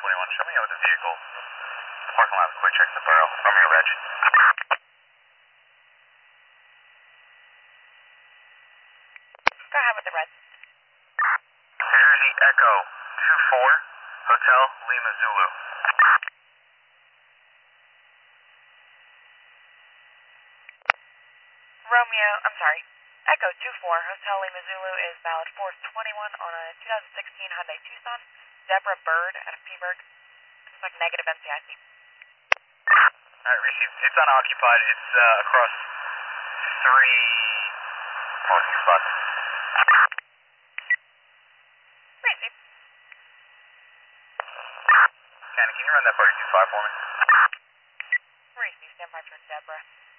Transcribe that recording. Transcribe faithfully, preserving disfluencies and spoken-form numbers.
twenty-one, show me out with the vehicle. Parking lot, quick check the borough. Romeo Reg. Go ahead with the red. Jersey Echo two four, Hotel Lima Zulu. Romeo, I'm sorry. Echo two four, Hotel Lima Zulu is valid four twenty-one on a two thousand sixteen Hyundai Tucson. Deborah Bird out of Peaburg. Like negative N C I C. Alright, received. It's unoccupied. It's uh, across three parking spots. Received. Cannon, can you run that forty-two five for me? Received. Stand by for Deborah.